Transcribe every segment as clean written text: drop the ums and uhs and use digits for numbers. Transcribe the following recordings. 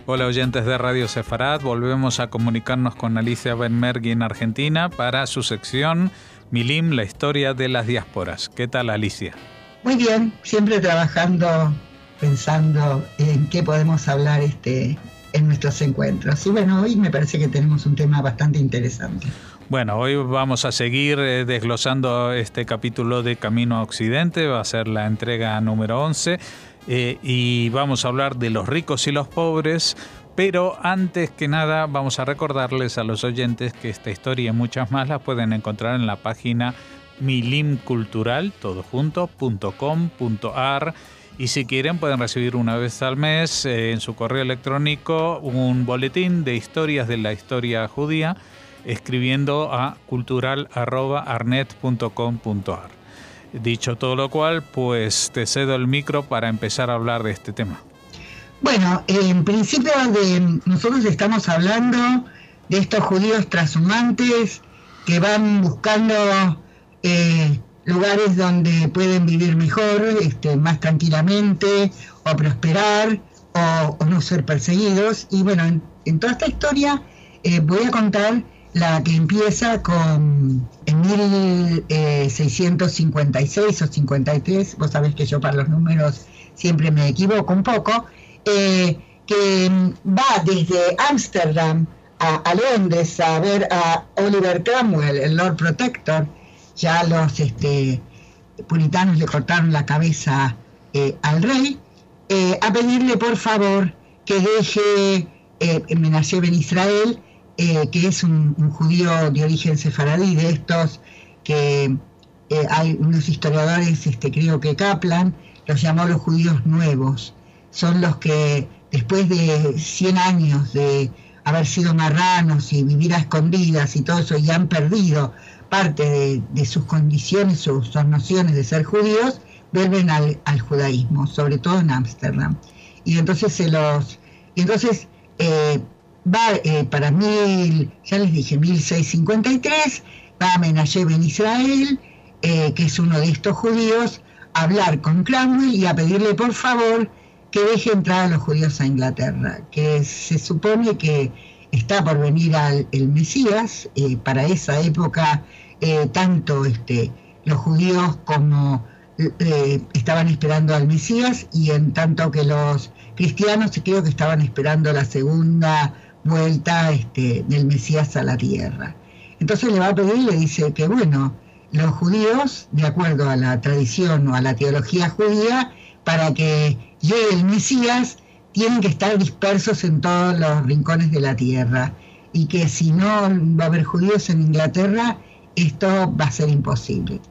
Hola oyentes de Radio Sefarad, volvemos a comunicarnos con Alicia Benmergui en Argentina para su sección Milim, la historia de las diásporas. ¿Qué tal, Alicia? Muy bien, siempre trabajando, pensando en qué podemos hablar en nuestros encuentros. Y bueno, hoy me parece que tenemos un tema bastante interesante. Bueno, hoy vamos a seguir desglosando este capítulo de Camino a Occidente, va a ser la entrega número 11. Y vamos a hablar de los ricos y los pobres, pero antes que nada vamos a recordarles a los oyentes que esta historia y muchas más las pueden encontrar en la página milimcultural, todojunto.com.ar, y si quieren pueden recibir una vez al mes en su correo electrónico un boletín de historias de la historia judía escribiendo a cultural@arnet.com.ar. Dicho todo lo cual, pues te cedo el micro para empezar a hablar de este tema. Bueno, en principio nosotros estamos hablando de estos judíos trashumantes que van buscando lugares donde pueden vivir mejor, más tranquilamente, o prosperar, o no ser perseguidos. Y bueno, en toda esta historia voy a contar la que empieza en 1656 o 53, vos sabés que yo para los números siempre me equivoco un poco, que va desde Ámsterdam a Londres a ver a Oliver Cromwell, el Lord Protector. Ya los puritanos le cortaron la cabeza al rey, a pedirle por favor que deje Menashe Ben Israel, que es un judío de origen sefaradí, de estos que hay unos historiadores, creo que Kaplan los llamó los judíos nuevos. Son los que después de 100 años de haber sido marranos y vivir a escondidas y todo eso, y han perdido parte de sus condiciones, sus nociones de ser judíos, vuelven al judaísmo, sobre todo en Ámsterdam. Y entonces va para ya les dije, 1653, va a Menashe Ben Israel, que es uno de estos judíos, a hablar con Cromwell y a pedirle por favor que deje entrar a los judíos a Inglaterra, que se supone que está por venir el Mesías. Para esa época tanto los judíos como estaban esperando al Mesías, y en tanto que los cristianos creo que estaban esperando la segunda vuelta del Mesías a la tierra. Entonces le va a pedir y le dice que bueno, los judíos, de acuerdo a la tradición o a la teología judía, para que llegue el Mesías tienen que estar dispersos en todos los rincones de la tierra, y que si no va a haber judíos en Inglaterra, esto va a ser imposible.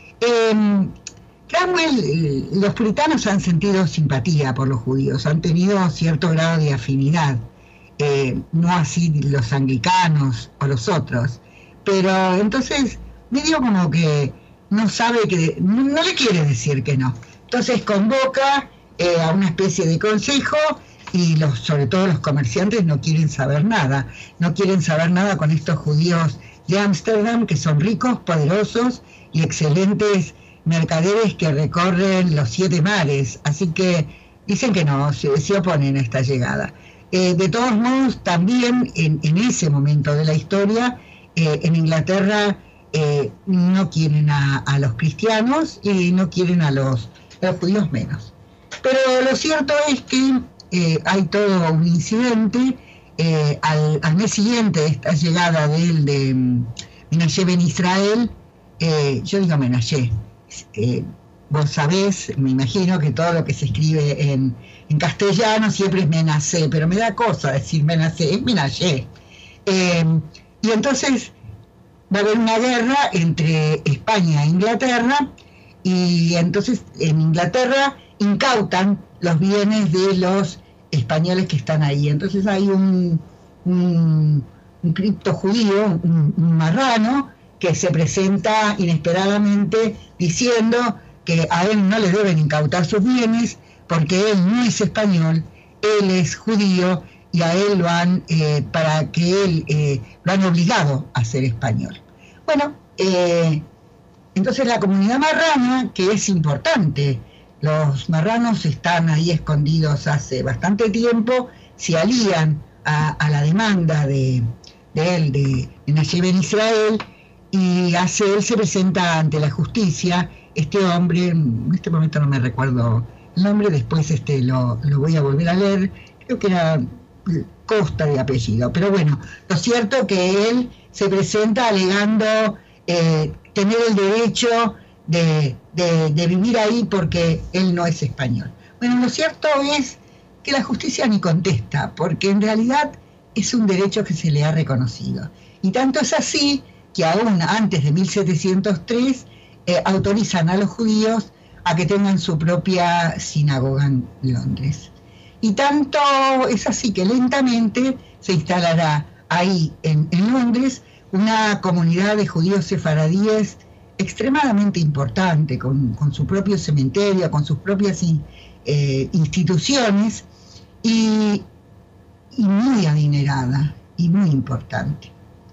Cromwell, los puritanos han sentido simpatía por los judíos, han tenido cierto grado de afinidad, no así los anglicanos o los otros, pero entonces medio como que no sabe no le quiere decir que no. Entonces convoca a una especie de consejo, y sobre todo los comerciantes no quieren saber nada con estos judíos de Ámsterdam, que son ricos, poderosos y excelentes mercaderes que recorren los 7 mares, así que dicen que no, se oponen a esta llegada. De todos modos, también en ese momento de la historia, en Inglaterra no quieren a los cristianos y no quieren a los judíos menos. Pero lo cierto es que hay todo un incidente. Al mes siguiente de esta llegada de Menashe Ben Israel, yo digo Menashe, vos sabés, me imagino que todo lo que se escribe en castellano siempre es Menashe, pero me da cosa decir Menashe, es Menashe. Y entonces va a haber una guerra entre España e Inglaterra, y entonces en Inglaterra incautan los bienes de los españoles que están ahí. Entonces hay un cripto judío, un marrano, que se presenta inesperadamente diciendo que a él no le deben incautar sus bienes porque él no es español, él es judío, y a él lo han obligado a ser español. Bueno, entonces la comunidad marrana, que es importante, los marranos están ahí escondidos hace bastante tiempo, se alían a la demanda de él, de Menachem Ben Israel, y él se presenta ante la justicia. Este hombre, en este momento no me recuerdo el nombre, después lo voy a volver a leer, creo que era Costa de apellido, pero bueno, lo cierto que él se presenta alegando tener el derecho de vivir ahí porque él no es español. Bueno, lo cierto es que la justicia ni contesta, porque en realidad es un derecho que se le ha reconocido. Y tanto es así que aún antes de 1703 autorizan a los judíos a que tengan su propia sinagoga en Londres. Y tanto es así que lentamente se instalará ahí en Londres una comunidad de judíos sefaradíes extremadamente importante, con su propio cementerio, con sus propias instituciones, y muy adinerada y muy importante.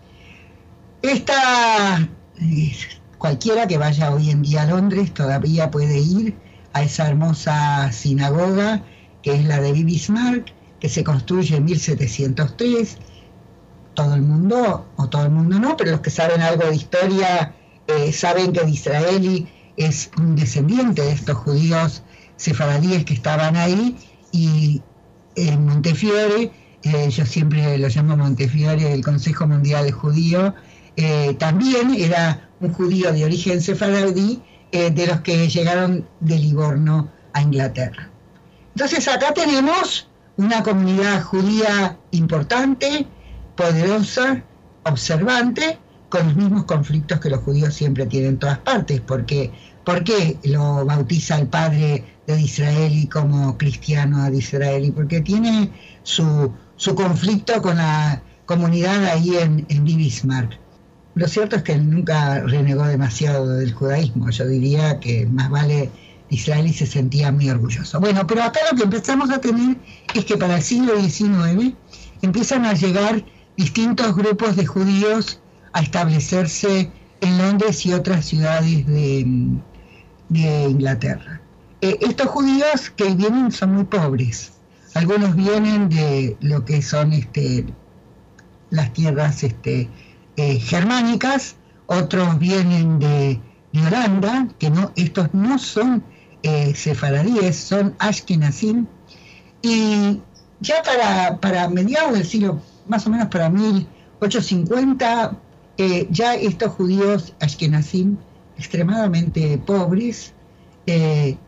Cualquiera que vaya hoy en día a Londres todavía puede ir a esa hermosa sinagoga que es la de Bismarck, que se construye en 1703. Todo el mundo, o todo el mundo no, pero los que saben algo de historia saben que Disraeli es un descendiente de estos judíos sefaradíes que estaban ahí, y en Montefiore, yo siempre lo llamo Montefiore, el Consejo Mundial Judío, también era un judío de origen sefaradí, de los que llegaron de Livorno a Inglaterra. Entonces acá tenemos una comunidad judía importante, poderosa, observante, con los mismos conflictos que los judíos siempre tienen en todas partes. ¿Por qué lo bautiza el padre de Disraeli como cristiano a Disraeli? Porque tiene su conflicto con la comunidad ahí en Bismarck. Lo cierto es que él nunca renegó demasiado del judaísmo. Yo diría que más vale Disraeli se sentía muy orgulloso. Bueno, pero acá lo que empezamos a tener es que para el siglo XIX empiezan a llegar distintos grupos de judíos a establecerse en Londres y otras ciudades de Inglaterra. Estos judíos que vienen son muy pobres. Algunos vienen de lo que son las tierras germánicas, otros vienen de Holanda, que estos no son sefaradíes, son ashkenazim, y ya para mediados del siglo, más o menos para 1850, ya estos judíos ashkenazim extremadamente pobres tienen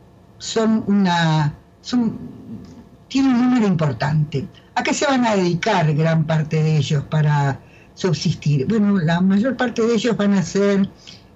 un número importante. ¿A qué se van a dedicar gran parte de ellos para subsistir? Bueno, la mayor parte de ellos van a ser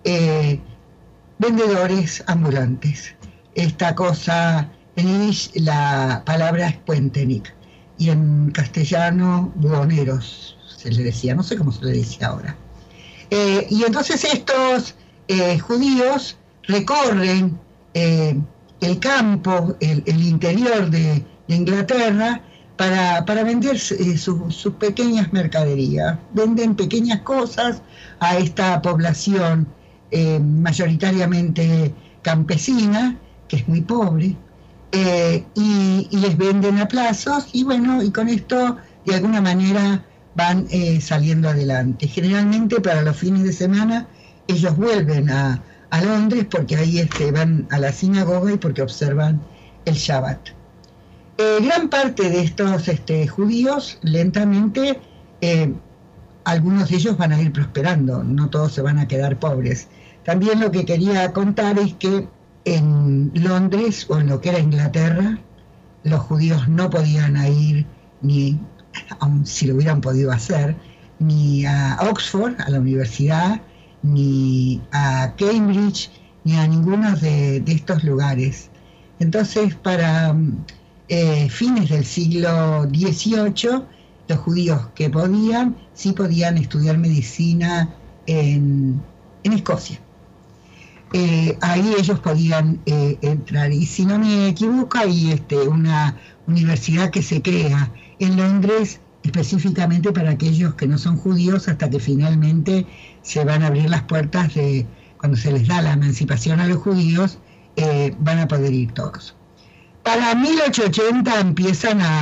vendedores ambulantes. Esta cosa, en yiddish la palabra es puentenik, y en castellano buhoneros se le decía, no sé cómo se le dice ahora. Y entonces estos judíos recorren el campo, el interior de Inglaterra, para vender sus pequeñas mercaderías. Venden pequeñas cosas a esta población mayoritariamente campesina, que es muy pobre, y les venden a plazos, y bueno, y con esto de alguna manera van saliendo adelante. Generalmente para los fines de semana ellos vuelven a Londres, porque ahí van a la sinagoga y porque observan el Shabbat. Gran parte de estos judíos, lentamente, algunos de ellos van a ir prosperando, no todos se van a quedar pobres. También lo que quería contar es que en Londres, o en lo que era Inglaterra, los judíos no podían ir, ni, aun si lo hubieran podido hacer, ni a Oxford, a la universidad, ni a Cambridge, ni a ninguno de estos lugares. Entonces, para fines del siglo XVIII, los judíos que podían, sí podían estudiar medicina en Escocia. Ahí ellos podían entrar, y si no me equivoco, hay una universidad que se crea en Londres específicamente para aquellos que no son judíos, hasta que finalmente se van a abrir las puertas cuando se les da la emancipación a los judíos, van a poder ir todos. Para 1880 empiezan a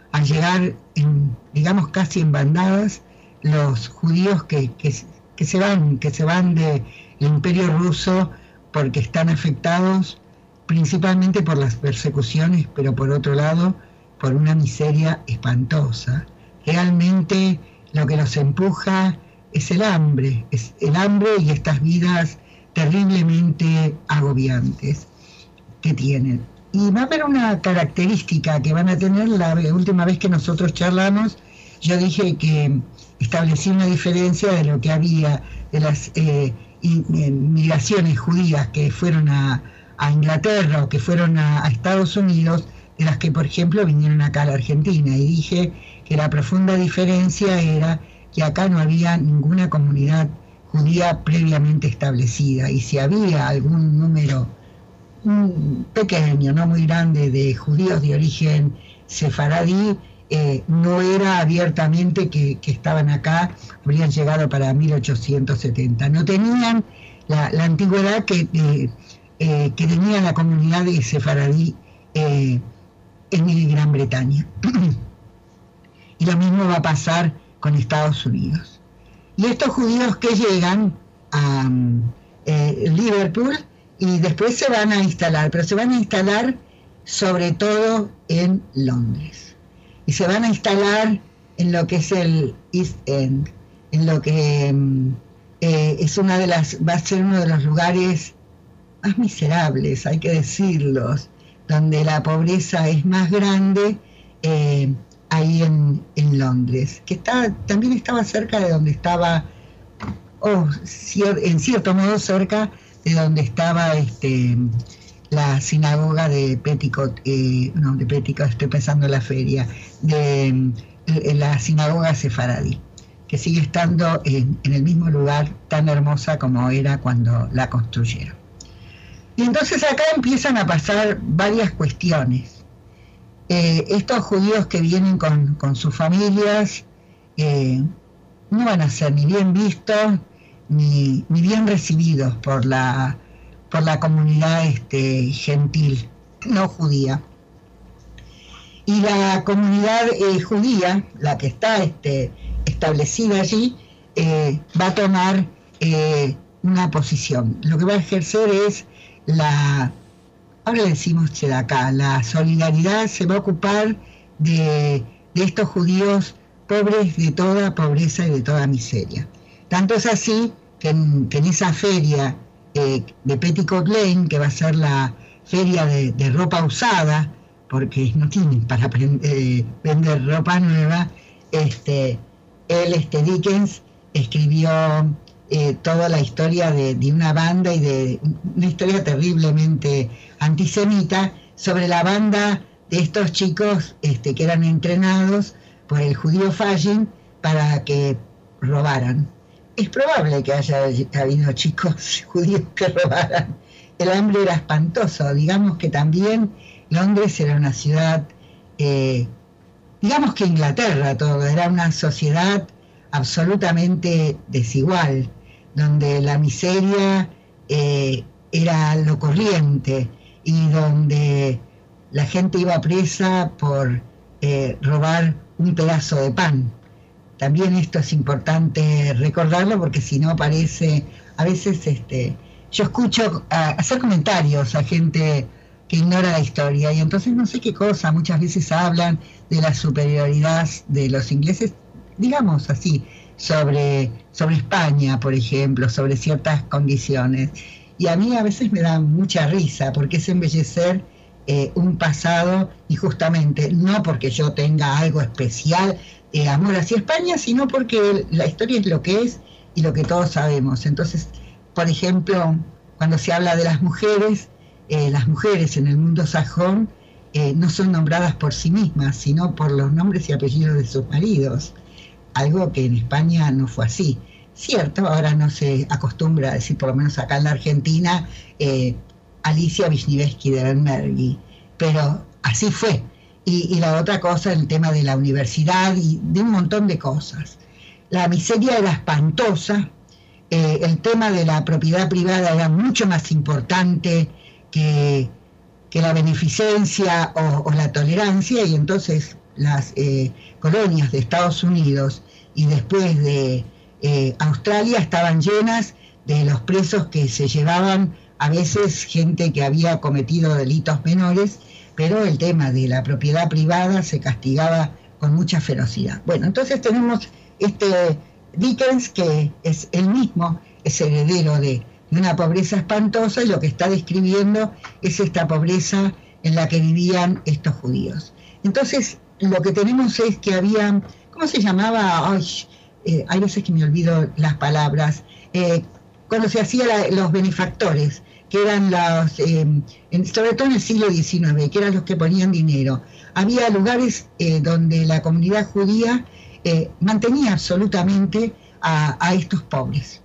al llegar, digamos, casi en bandadas, los judíos que se van del Imperio Ruso porque están afectados principalmente por las persecuciones, pero por otro lado, por una miseria espantosa. Realmente lo que los empuja es el hambre y estas vidas terriblemente agobiantes que tienen. Y va a haber una característica que van a tener. La última vez que nosotros charlamos, yo dije que establecí una diferencia de lo que había de las migraciones judías que fueron a Inglaterra o que fueron a Estados Unidos, de las que, por ejemplo, vinieron acá a la Argentina. Y dije que la profunda diferencia era que acá no había ninguna comunidad judía previamente establecida. Y si había algún número pequeño, no muy grande, de judíos de origen sefaradí, no era abiertamente que estaban acá, habrían llegado para 1870. No tenían la antigüedad que tenía la comunidad de sefaradí en Gran Bretaña. Y lo mismo va a pasar con Estados Unidos. Y estos judíos que llegan a Liverpool y después se van a instalar, pero se van a instalar sobre todo en Londres. Y se van a instalar en lo que es el East End, en lo que va a ser uno de los lugares más miserables, hay que decirlos, donde la pobreza es más grande, ahí en Londres, que también estaba cerca de donde estaba, en cierto modo cerca de donde estaba la sinagoga de Petticoat, de Petticoat, estoy pensando en la feria, de la sinagoga sefaradí, que sigue estando en el mismo lugar tan hermosa como era cuando la construyeron. Y entonces acá empiezan a pasar varias cuestiones. Estos judíos que vienen con sus familias no van a ser ni bien vistos ni bien recibidos por la comunidad gentil, no judía. Y la comunidad judía, la que está establecida allí, va a tomar una posición. Lo que va a ejercer es ahora le decimos tzedakah, la solidaridad. Se va a ocupar de estos judíos pobres de toda pobreza y de toda miseria. Tanto es así que en esa feria de Petticoat Lane, que va a ser la feria de ropa usada, porque no tienen para vender ropa nueva, Dickens escribió toda la historia de una banda y de una historia terriblemente antisemita sobre la banda de estos chicos que eran entrenados por el judío Fagin para que robaran. Es probable que haya habido chicos judíos que robaran. El hambre era espantoso. Digamos que también Londres era una ciudad, digamos que Inglaterra todo, era una sociedad absolutamente desigual, donde la miseria era lo corriente y donde la gente iba presa por robar un pedazo de pan. También esto es importante recordarlo, porque si no parece, a veces yo escucho hacer comentarios a gente que ignora la historia, y entonces no sé qué cosa, muchas veces hablan de la superioridad de los ingleses, digamos así, sobre España, por ejemplo, sobre ciertas condiciones. Y a mí a veces me da mucha risa, porque es embellecer un pasado, y justamente no porque yo tenga algo especial amor hacia España, sino porque la historia es lo que es y lo que todos sabemos. Entonces, por ejemplo, cuando se habla de las mujeres en el mundo sajón no son nombradas por sí mismas, sino por los nombres y apellidos de sus maridos, algo que en España no fue así. Cierto, ahora no se acostumbra a decir, por lo menos acá en la Argentina, Alicia Wisniewski de Bernberg, pero así fue. Y la otra cosa, el tema de la universidad y de un montón de cosas. La miseria era espantosa, el tema de la propiedad privada era mucho más importante que la beneficencia o la tolerancia, y entonces las colonias de Estados Unidos y después de Australia estaban llenas de los presos que se llevaban a veces gente que había cometido delitos menores, pero el tema de la propiedad privada se castigaba con mucha ferocidad. Bueno, entonces tenemos Dickens, que es él mismo, es heredero de una pobreza espantosa, y lo que está describiendo es esta pobreza en la que vivían estos judíos. Entonces, lo que tenemos es que había, ¿cómo se llamaba? Hay veces que me olvido las palabras. Cuando se hacían los benefactores, que eran sobre todo en el siglo XIX, que eran los que ponían dinero. Había lugares donde la comunidad judía mantenía absolutamente a estos pobres.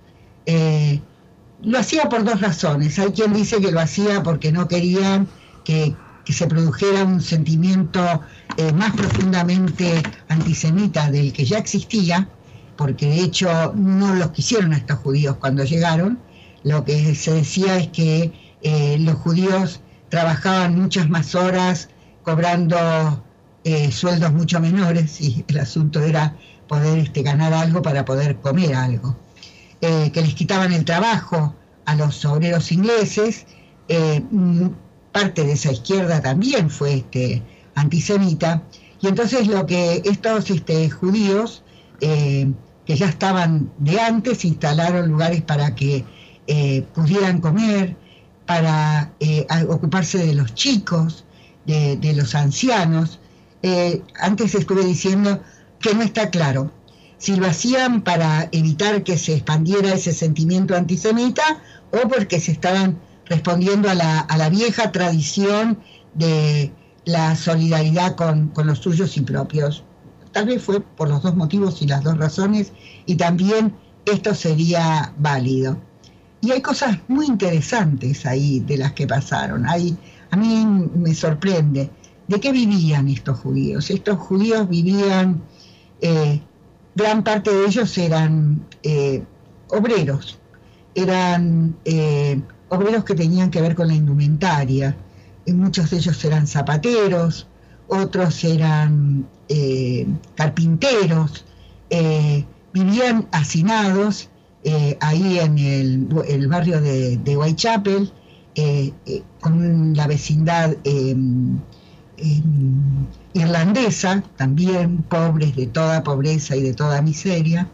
Lo hacía por dos razones. Hay quien dice que lo hacía porque no querían que se produjera un sentimiento más profundamente antisemita del que ya existía, porque de hecho no los quisieron a estos judíos cuando llegaron. Lo que se decía es que los judíos trabajaban muchas más horas, cobrando sueldos mucho menores, y el asunto era poder ganar algo para poder comer algo. Que les quitaban el trabajo a los obreros ingleses. Parte de esa izquierda también fue antisemita, y entonces lo que estos judíos, que ya estaban de antes, instalaron lugares para que pudieran comer, para ocuparse de los chicos, de los ancianos. Antes estuve diciendo que no está claro si lo hacían para evitar que se expandiera ese sentimiento antisemita o porque se estaban respondiendo a la vieja tradición de la solidaridad con los suyos y propios. Tal vez fue por los dos motivos y las dos razones, y también esto sería válido. Y hay cosas muy interesantes ahí de las que pasaron. A mí me sorprende. ¿De qué vivían estos judíos? Estos judíos vivían, gran parte de ellos eran obreros. Eran obreros que tenían que ver con la indumentaria. Muchos de ellos eran zapateros, otros eran carpinteros. Vivían hacinados ahí en el barrio de Whitechapel, con la vecindad irlandesa, también pobres de toda pobreza y de toda miseria,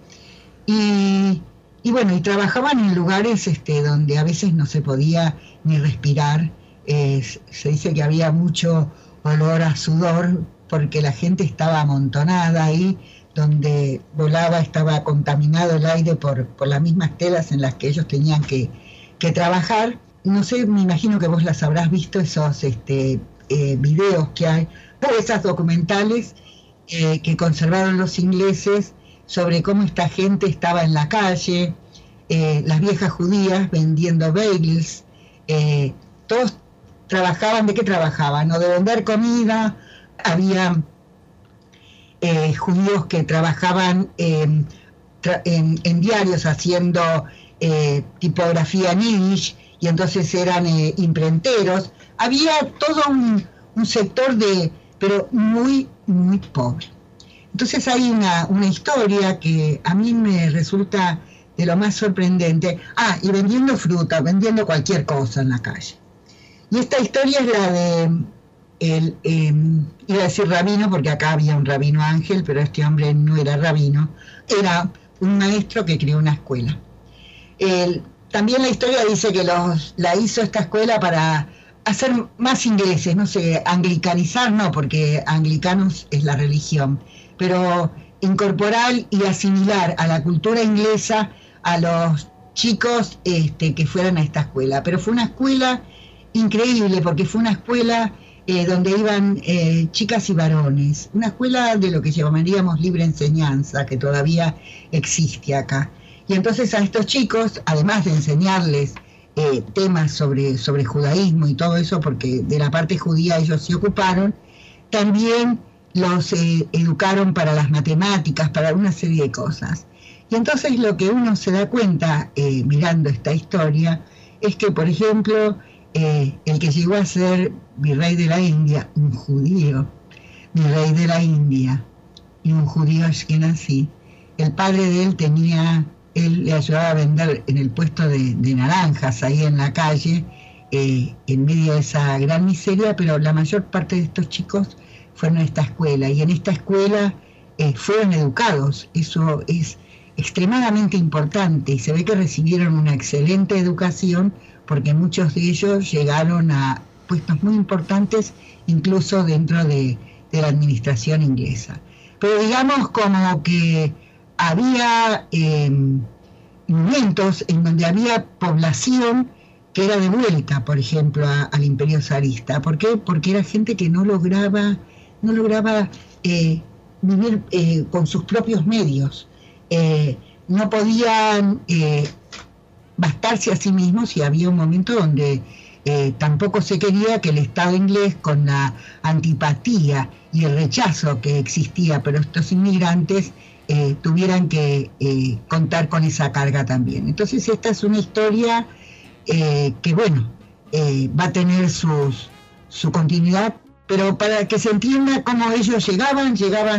y trabajaban en lugares donde a veces no se podía ni respirar. Se dice que había mucho olor a sudor porque la gente estaba amontonada ahí, donde volaba, estaba contaminado el aire por las mismas telas en las que ellos tenían que trabajar. No sé, me imagino que vos las habrás visto, esos videos que hay, o esas documentales que conservaron los ingleses sobre cómo esta gente estaba en la calle, las viejas judías vendiendo bagels. Todos trabajaban. ¿De qué trabajaban? O de vender comida. Había judíos que trabajaban en diarios haciendo tipografía yiddish, y entonces eran imprenteros. Había todo un sector pero muy, muy pobre. Entonces hay una historia que a mí me resulta de lo más sorprendente. Y vendiendo fruta, vendiendo cualquier cosa en la calle. Y esta historia es la de iba a decir rabino, porque acá había un rabino Ángel, pero este hombre no era rabino, era un maestro que creó una escuela. También la historia dice que la hizo esta escuela para hacer más ingleses, no sé, anglicanizar no, porque anglicanos es la religión, pero incorporar y asimilar a la cultura inglesa a los chicos que fueran a esta escuela. Pero fue una escuela increíble, porque fue una escuela donde iban chicas y varones, una escuela de lo que llamaríamos libre enseñanza, que todavía existe acá. Y entonces a estos chicos, además de enseñarles temas sobre judaísmo y todo eso, porque de la parte judía ellos se ocuparon, también los educaron para las matemáticas, para una serie de cosas. Y entonces lo que uno se da cuenta mirando esta historia es que, por ejemplo, el que llegó a ser virrey de la India, un judío, virrey de la India y un judío ashkenazí. El padre de él le ayudaba a vender en el puesto de naranjas ahí en la calle, en medio de esa gran miseria, pero la mayor parte de estos chicos fueron a esta escuela, y en esta escuela fueron educados. Eso es extremadamente importante, y se ve que recibieron una excelente educación, porque muchos de ellos llegaron a puestos muy importantes, incluso dentro de la administración inglesa. Pero digamos como que había momentos en donde había población que era de vuelta, por ejemplo, al imperio zarista. ¿Por qué? Porque era gente que no lograba vivir con sus propios medios. No podían bastarse a sí mismos, y había un momento donde tampoco se quería que el Estado inglés, con la antipatía y el rechazo que existía por estos inmigrantes, tuvieran que contar con esa carga también. Entonces esta es una historia que bueno, va a tener su continuidad, pero para que se entienda cómo ellos llegaban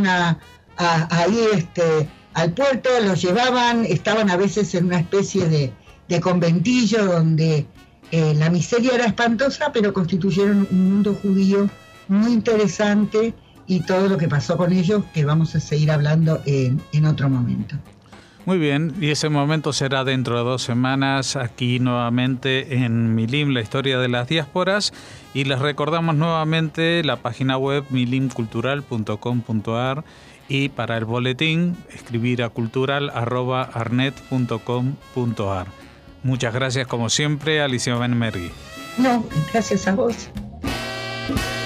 ahí al puerto, los llevaban, estaban a veces en una especie de conventillo donde la miseria era espantosa, pero constituyeron un mundo judío muy interesante, y todo lo que pasó con ellos, que vamos a seguir hablando en otro momento. Muy bien, y ese momento será dentro de 2 semanas, aquí nuevamente en Milim, la historia de las diásporas, y les recordamos nuevamente la página web milimcultural.com.ar, y para el boletín escribir a cultural@arnet.com.ar. Muchas gracias como siempre, Alicia Ben Mergui. No, gracias a vos.